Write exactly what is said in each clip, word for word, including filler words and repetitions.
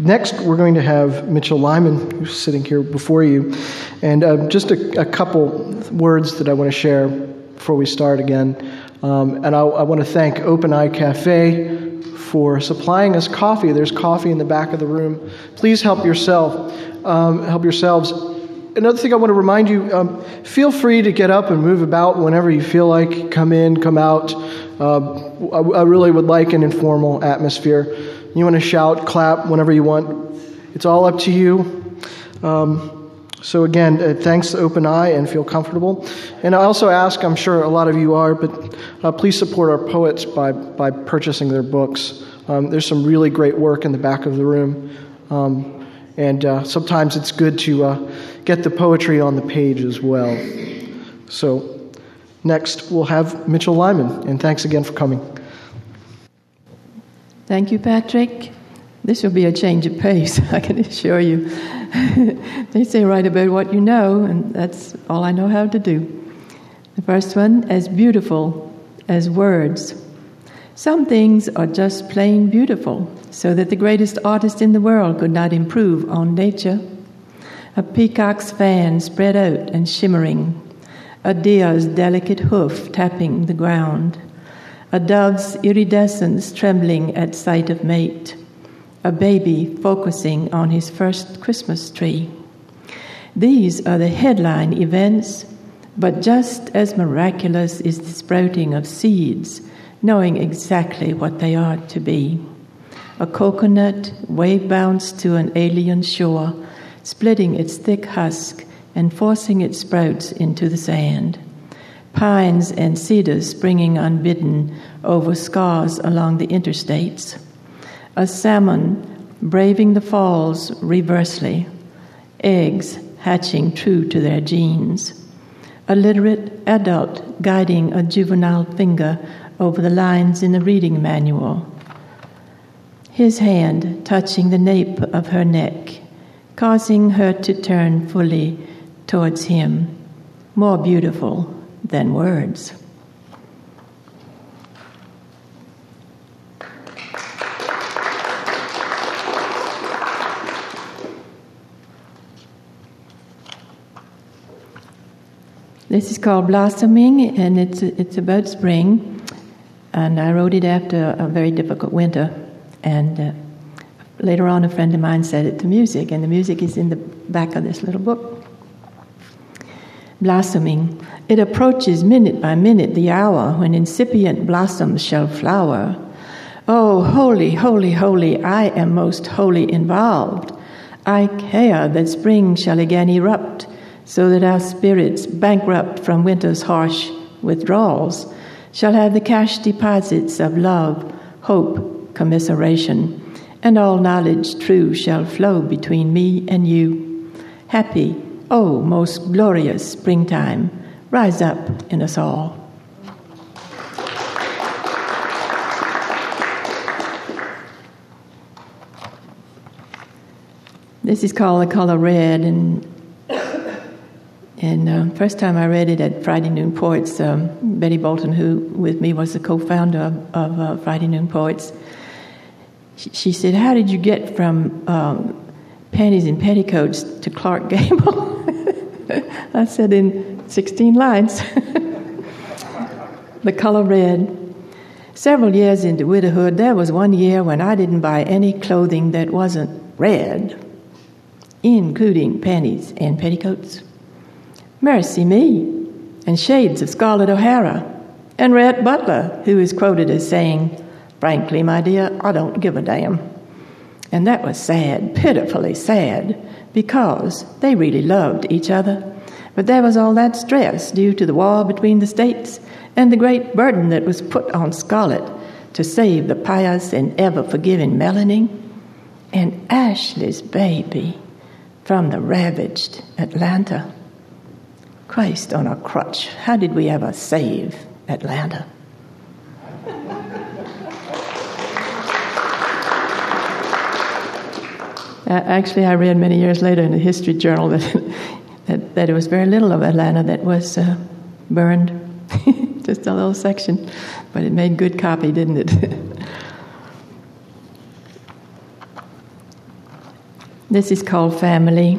next, we're going to have Mitchell Lyman, who's sitting here before you. And uh, just a, a couple words that I want to share before we start again. Um, and I, I want to thank Open Eye Cafe for supplying us coffee. There's coffee in the back of the room. Please help yourself. Um, help yourselves. Another thing I want to remind you, um, feel free to get up and move about whenever you feel like. Come in, come out. Uh, I, I really would like an informal atmosphere. You want to shout, clap, whenever you want. It's all up to you. Um, so again, uh, thanks to Open Eye, and feel comfortable. And I also ask, I'm sure a lot of you are, but uh, please support our poets by, by purchasing their books. Um, there's some really great work in the back of the room. Um, and uh, sometimes it's good to uh, get the poetry on the page as well. So next, we'll have Mitchell Lyman, and thanks again for coming. Thank you, Patrick. This will be a change of pace, I can assure you. They say write about what you know, and that's all I know how to do. The first one, as beautiful as words. Some things are just plain beautiful, so that the greatest artist in the world could not improve on nature. A peacock's fan spread out and shimmering, a deer's delicate hoof tapping the ground, a dove's iridescence trembling at sight of mate, a baby focusing on his first Christmas tree. These are the headline events, but just as miraculous is the sprouting of seeds, knowing exactly what they are to be. A coconut wave-bounced to an alien shore, splitting its thick husk and forcing its sprouts into the sand. Pines and cedars springing unbidden over scars along the interstates. A salmon braving the falls reversely. Eggs hatching true to their genes. A literate adult guiding a juvenile finger over the lines in a reading manual. His hand touching the nape of her neck, causing her to turn fully towards him, more beautiful than words. This is called Blossoming, and it's it's about spring. And I wrote it after a very difficult winter. And uh, later on, a friend of mine set it to music, and the music is in the back of this little book. Blossoming. It approaches minute by minute the hour when incipient blossoms shall flower. Oh, holy, holy, holy, I am most wholly involved. I care that spring shall again erupt, so that our spirits, bankrupt from winter's harsh withdrawals, shall have the cash deposits of love, hope, commiseration, and all knowledge true shall flow between me and you. Happy, oh, most glorious springtime, rise up in us all. This is called The Color Red, and and uh, first time I read it at Friday Noon Poets, um, Betty Bolton, who with me was the co-founder of, of uh, Friday Noon Poets, she, she said, "How did you get from um, panties and petticoats to Clark Gable?" I said, "In sixteen lines." The Color Red. Several years into widowhood, there was one year when I didn't buy any clothing that wasn't red, including panties and petticoats. Mercy me, and shades of Scarlett O'Hara, and Rhett Butler, who is quoted as saying, "Frankly, my dear, I don't give a damn." And that was sad, pitifully sad, because they really loved each other. But there was all that stress due to the war between the states and the great burden that was put on Scarlett to save the pious and ever-forgiving Melanie and Ashley's baby from the ravaged Atlanta. Christ on a crutch, how did we ever save Atlanta? Actually, I read many years later in the History Journal that that, that it was very little of Atlanta that was uh, burned, just a little section, but it made good copy, didn't it? This is called family.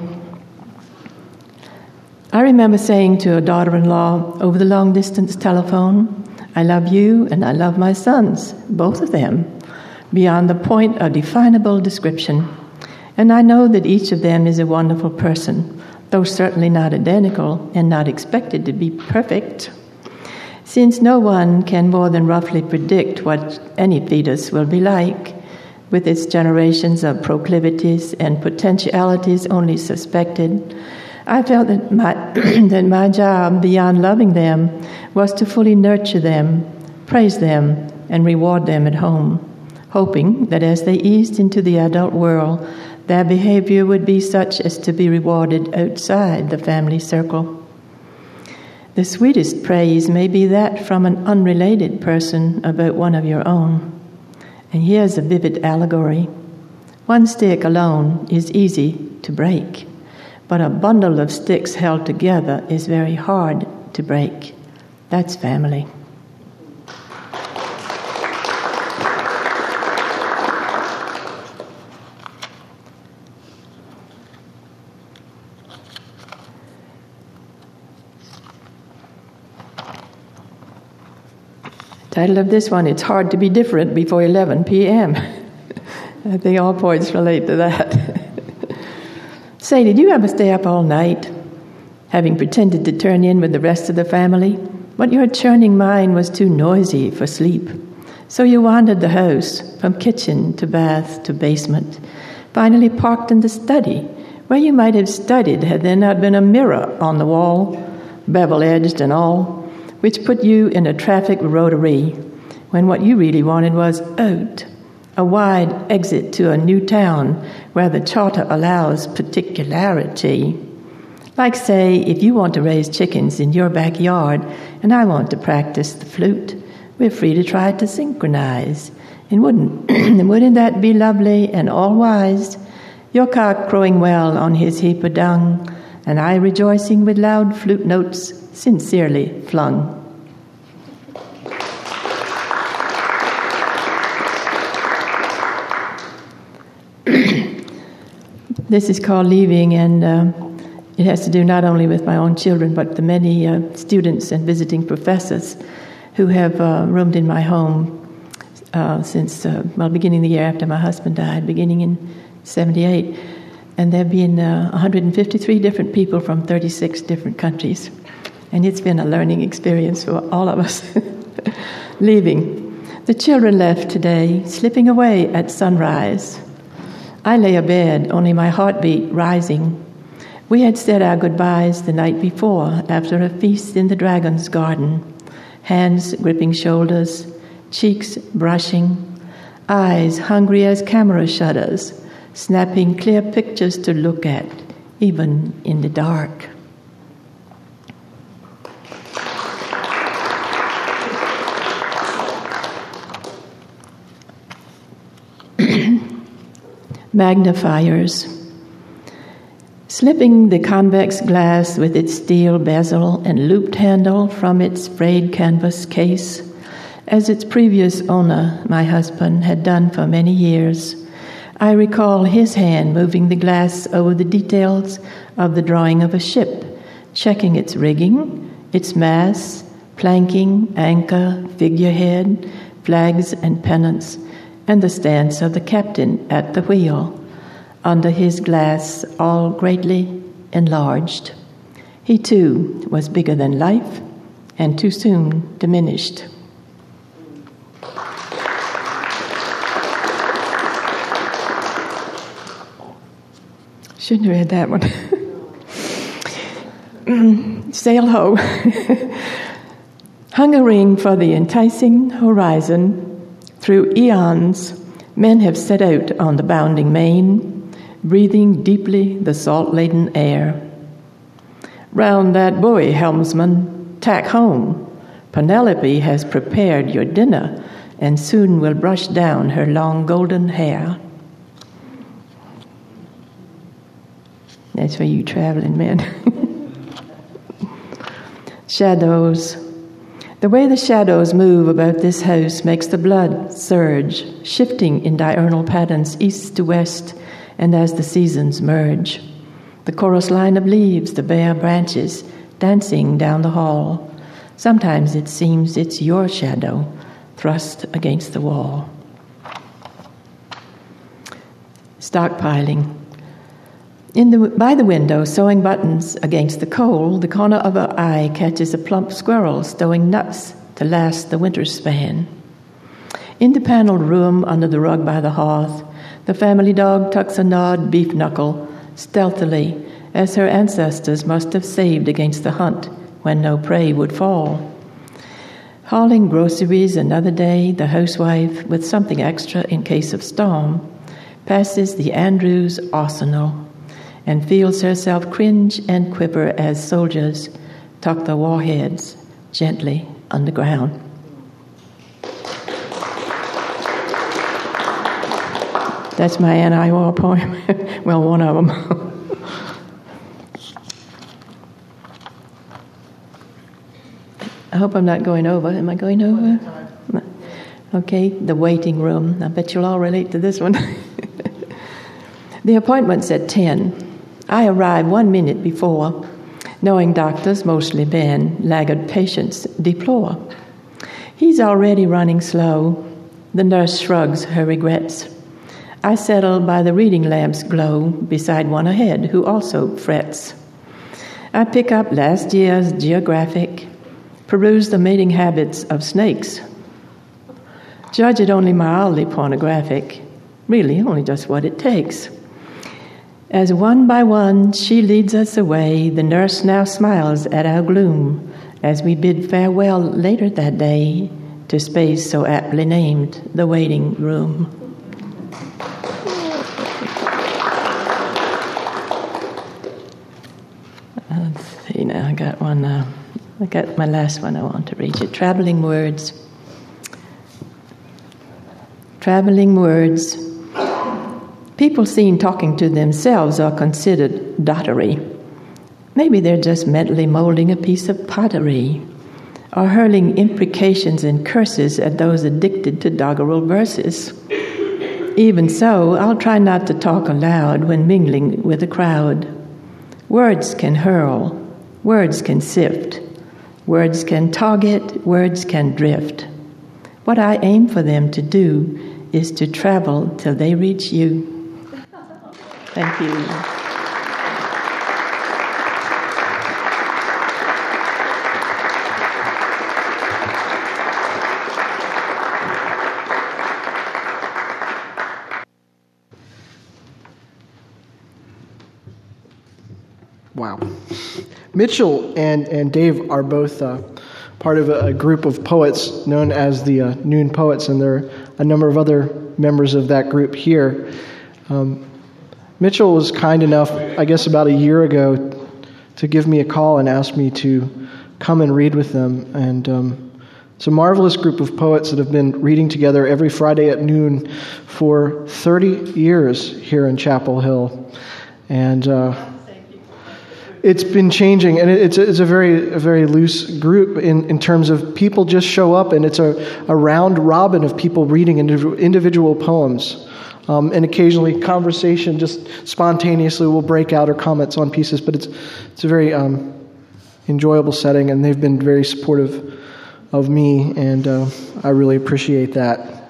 I remember saying to a daughter-in-law over the long-distance telephone, I love you and I love my sons, both of them, beyond the point of definable description. And I know that each of them is a wonderful person, though certainly not identical and not expected to be perfect. Since no one can more than roughly predict what any fetus will be like, with its generations of proclivities and potentialities only suspected, I felt that my, that my job, beyond loving them, was to fully nurture them, praise them, and reward them at home, hoping that as they eased into the adult world, their behavior would be such as to be rewarded outside the family circle. The sweetest praise may be that from an unrelated person about one of your own. And here's a vivid allegory. One stick alone is easy to break, but a bundle of sticks held together is very hard to break. That's family. Title of this one, It's Hard to Be Different Before eleven p.m. I think all poets relate to that. Say, did you ever stay up all night, having pretended to turn in with the rest of the family, but your churning mind was too noisy for sleep? So you wandered the house, from kitchen to bath to basement, finally parked in the study, where you might have studied had there not been a mirror on the wall, bevel-edged and all, which put you in a traffic rotary, when what you really wanted was out, a wide exit to a new town where the charter allows particularity. Like, say, if you want to raise chickens in your backyard and I want to practice the flute, we're free to try to synchronize. And wouldn't, wouldn't that be lovely and all-wise? Your cock crowing well on his heap of dung, and I rejoicing with loud flute notes sincerely flung. This is called Leaving, and uh, it has to do not only with my own children, but the many uh, students and visiting professors who have uh, roomed in my home uh, since, uh, well, beginning the year after my husband died, beginning in seventy-eight. And there have been uh, one hundred fifty-three different people from thirty-six different countries. And it's been a learning experience for all of us. Leaving. The children left today, slipping away at sunrise. I lay abed, only my heartbeat rising. We had said our goodbyes the night before, after a feast in the dragon's garden. Hands gripping shoulders, cheeks brushing, eyes hungry as camera shutters, snapping clear pictures to look at, even in the dark. Magnifiers. Slipping the convex glass with its steel bezel and looped handle from its frayed canvas case, as its previous owner, my husband, had done for many years, I recall his hand moving the glass over the details of the drawing of a ship, checking its rigging, its masts, planking, anchor, figurehead, flags and pennants, and the stance of the captain at the wheel, under his glass all greatly enlarged. He too was bigger than life, and too soon diminished. Shouldn't have read that one. Sail ho. Hungering for the enticing horizon, through eons, men have set out on the bounding main, breathing deeply the salt-laden air. Round that buoy, helmsman, tack home. Penelope has prepared your dinner, and soon will brush down her long golden hair. That's for you traveling men. Shadows. The way the shadows move about this house makes the blood surge, shifting in diurnal patterns east to west and as the seasons merge. The chorus line of leaves, the bare branches, dancing down the hall. Sometimes it seems it's your shadow thrust against the wall. Stockpiling. In the, by the window, sewing buttons against the coal, the corner of her eye catches a plump squirrel stowing nuts to last the winter span. In the paneled room under the rug by the hearth, the family dog tucks a gnawed beef knuckle stealthily, as her ancestors must have saved against the hunt when no prey would fall. Hauling groceries another day, the housewife, with something extra in case of storm, passes the Andrews arsenal and feels herself cringe and quiver as soldiers tuck the warheads gently underground. That's my anti-war poem. Well, one of them. I hope I'm not going over. Am I going over? Okay, the waiting room. I bet you'll all relate to this one. The appointment's at ten. I arrive one minute before, knowing doctors, mostly men, laggard patients deplore. He's already running slow. The nurse shrugs her regrets. I settle by the reading lamp's glow beside one ahead who also frets. I pick up last year's geographic, peruse the mating habits of snakes, judge it only mildly pornographic, really only just what it takes. As one by one she leads us away, the nurse now smiles at our gloom as we bid farewell later that day to space so aptly named the waiting room. Let's see now, I got one, uh, I got my last one I want to read you. Traveling words. Traveling words. People seen talking to themselves are considered dottery. Maybe they're just mentally molding a piece of pottery, or hurling imprecations and curses at those addicted to doggerel verses. Even so, I'll try not to talk aloud when mingling with a crowd. Words can hurl, words can sift, words can target, words can drift. What I aim for them to do is to travel till they reach you. Thank you. Wow. Mitchell and, and Dave are both uh, part of a, a group of poets known as the uh, Noon Poets, and there are a number of other members of that group here. Um, Mitchell was kind enough, I guess about a year ago, to give me a call and ask me to come and read with them. And um, it's a marvelous group of poets that have been reading together every Friday at noon for thirty years here in Chapel Hill. And uh, it's been changing, and it's a, it's a very a very loose group in, in terms of people just show up, and it's a, a round robin of people reading individual, individual poems. Um, and occasionally conversation just spontaneously will break out or comments on pieces, but it's it's a very um, enjoyable setting, and they've been very supportive of me, and uh, I really appreciate that.